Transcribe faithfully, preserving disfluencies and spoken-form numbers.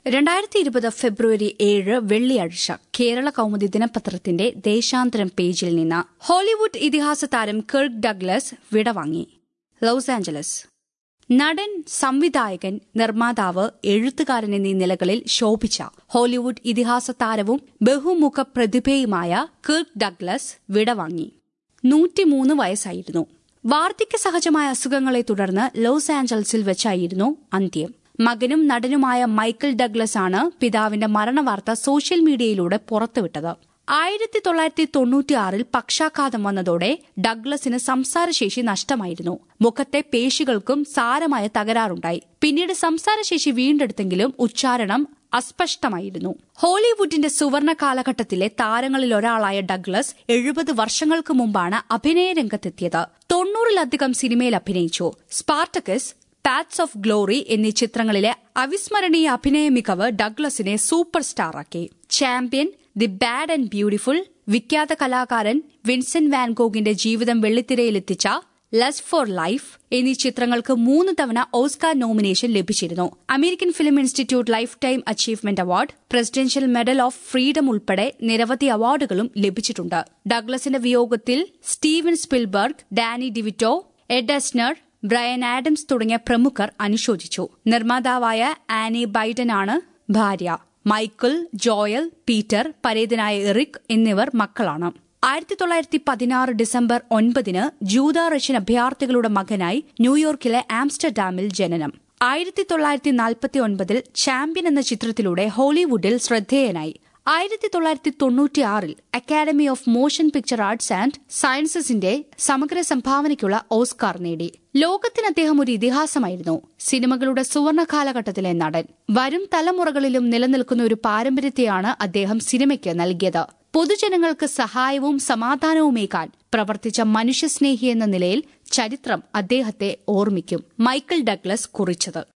രണ്ടായിരത്തി ഇരുപത് ഫെബ്രുവരി ഏഴ് വെള്ളിയാഴ്ച കേരള കൗമുദി ദിനപത്രത്തിന്റെ ദേശാന്തരം പേജിൽ നിന്ന് ഹോളിവുഡ് ഇതിഹാസ താരം കിർക്ക് ഡഗ്ലസ് വിടവാങ്ങി. Los Angeles. നടൻ, സംവിധായകൻ, നിർമ്മാതാവ്, എഴുത്തുകാരൻ എന്നീ നിലകളിൽ ശോഭിച്ച ഹോളിവുഡ് ഇതിഹാസ താരവും ബഹുമുഖ പ്രതിഭയുമായ കിർക്ക് ഡഗ്ലസ് വിടവാങ്ങി. നൂറ്റിമൂന്ന് വയസ്സായിരുന്നു. വാർദ്ധക്യ സഹജമായ അസുഖങ്ങളെ തുടർന്ന് ലോസ് ആഞ്ചലസിൽ വെച്ചായിരുന്നു അന്ത്യം. മകനും നടനുമായ മൈക്കൽ ഡഗ്ലസ് ആണ് പിതാവിന്റെ മരണവാർത്ത സോഷ്യൽ മീഡിയയിലൂടെ പുറത്തുവിട്ടത്. ആയിരത്തി തൊള്ളായിരത്തി തൊണ്ണൂറ്റിയാറിൽ പക്ഷാഘാതം വന്നതോടെ ഡഗ്ലസിന് സംസാരശേഷി നഷ്ടമായിരുന്നു. മുഖത്തെ പേശികൾക്കും സാരമായ തകരാറുണ്ടായി. പിന്നീട് സംസാരശേഷി വീണ്ടെടുത്തെങ്കിലും ഉച്ചാരണം അസ്പഷ്ടമായിരുന്നു. ഹോളിവുഡിന്റെ സുവർണ കാലഘട്ടത്തിലെ താരങ്ങളിലൊരാളായ ഡഗ്ലസ് എഴുപത് വർഷങ്ങൾക്ക് മുമ്പാണ് അഭിനയ രംഗത്തെത്തിയത്. തൊണ്ണൂറിലധികം സിനിമയിൽ അഭിനയിച്ചു. സ്പാർട്ടക്കസ്, പാത്സ് ഓഫ് ഗ്ലോറി എന്നീ ചിത്രങ്ങളിലെ അവിസ്മരണീയ അഭിനയ മികവ് ഡഗ്ലസിനെ സൂപ്പർ സ്റ്റാറാക്കി. Champion, the bad and beautiful, വിഖ്യാത കലാകാരൻ വിൻസെന്റ് വാൻഗോഗിന്റെ ജീവിതം വെള്ളിത്തിരയിലെത്തിച്ച ലസ്റ്റ് ഫോർ ലൈഫ് എന്നീ ചിത്രങ്ങൾക്ക് മൂന്ന് തവണ ഓസ്കാർ നോമിനേഷൻ ലഭിച്ചിരുന്നു. American film institute life time achievement award, presidential medal of freedom ഉൾപ്പെടെ നിരവധി അവാർഡുകളും ലഭിച്ചിട്ടുണ്ട്. ഡഗ്ലസിന്റെ വിയോഗത്തിൽ Steven Spielberg, Danny DeVito, Ed Asner, Bryan Adams തുടങ്ങിയ പ്രമുഖർ അനുശോചിച്ചു. നിർമ്മാതാവായ ആനി ബൈഡനാണ് ഭാര്യ. മൈക്കിൾ, ജോയൽ, പീറ്റർ, പരേതനായ എറിക് എന്നിവർ മക്കളാണ്. ആയിരത്തി തൊള്ളായിരത്തി പതിനാറ് ഡിസംബർ ഒൻപതിന് ജൂത റഷ്യൻ അഭയാർത്ഥികളുടെ മകനായി ന്യൂയോർക്കിലെ ആംസ്റ്റർഡാമിൽ ജനനം. ആയിരത്തി തൊള്ളായിരത്തി നാൽപ്പത്തി ഒൻപതിൽ ചാമ്പ്യൻ എന്ന ചിത്രത്തിലൂടെ ഹോളിവുഡിൽ ശ്രദ്ധേയനായി. ആയിരത്തി തൊള്ളായിരത്തി തൊണ്ണൂറ്റിയാറിൽ academy of motion picture arts and സയൻസസിന്റെ സമഗ്ര സംഭാവനയ്ക്കുള്ള ഓസ്കാർ നേടി. ലോകത്തിന് അദ്ദേഹം ഒരു ഇതിഹാസമായിരുന്നു. സിനിമകളുടെ സുവർണ കാലഘട്ടത്തിലെ നടൻ. വരും തലമുറകളിലും നിലനിൽക്കുന്ന ഒരു പാരമ്പര്യത്തെയാണ് അദ്ദേഹം സിനിമയ്ക്ക് നൽകിയത്. പൊതുജനങ്ങൾക്ക് സഹായവും സമാധാനവുമേകാൻ പ്രവർത്തിച്ച മനുഷ്യസ്നേഹി എന്ന നിലയിൽ ചരിത്രം അദ്ദേഹത്തെ ഓർമ്മിക്കും. മൈക്കൽ ഡഗ്ലസ് കുറിച്ചത്.